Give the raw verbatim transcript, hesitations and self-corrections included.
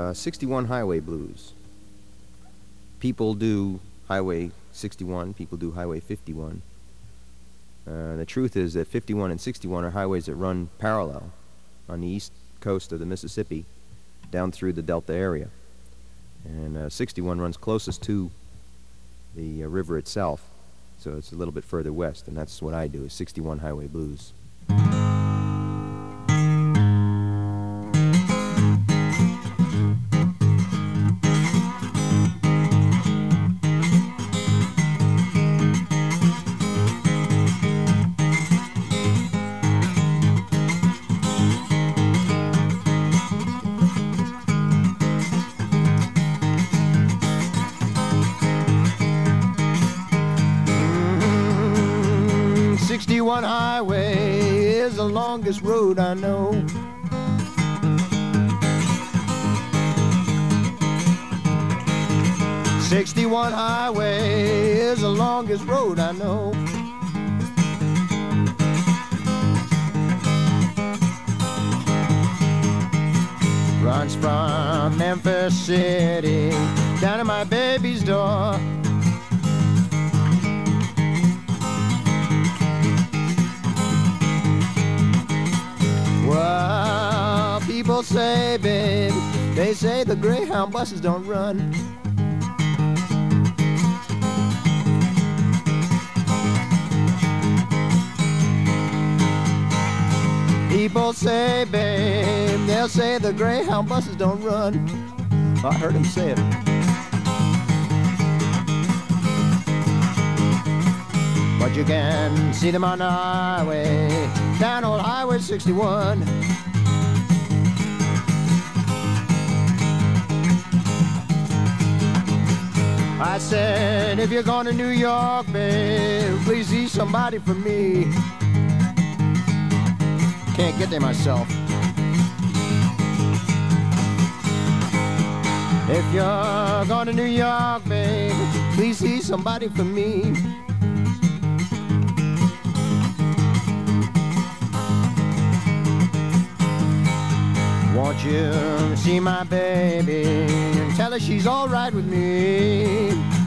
uh, sixty-one Highway Blues. People do Highway sixty-one, people do Highway fifty-one. Uh, the truth is that fifty-one and sixty-one are highways that run parallel on the east coast of the Mississippi down through the Delta area. And uh, sixty-one runs closest to the uh, river itself, so it's a little bit further west, and that's what I do, is sixty-one Highway Blues. sixty-one Highway is the longest road I know. sixty-one Highway is the longest road I know. Runs from Memphis City down to my baby's door. Well, people say, babe, they say the Greyhound buses don't run. People say, babe, they'll say the Greyhound buses don't run. I heard him say it. But you can see them on the highway, down old Highway sixty-one. I said, if you're going to New York, babe, please see somebody for me. Can't get there myself. If you're going to New York, babe, please see somebody for me. Won't you see my baby and tell her she's all right with me?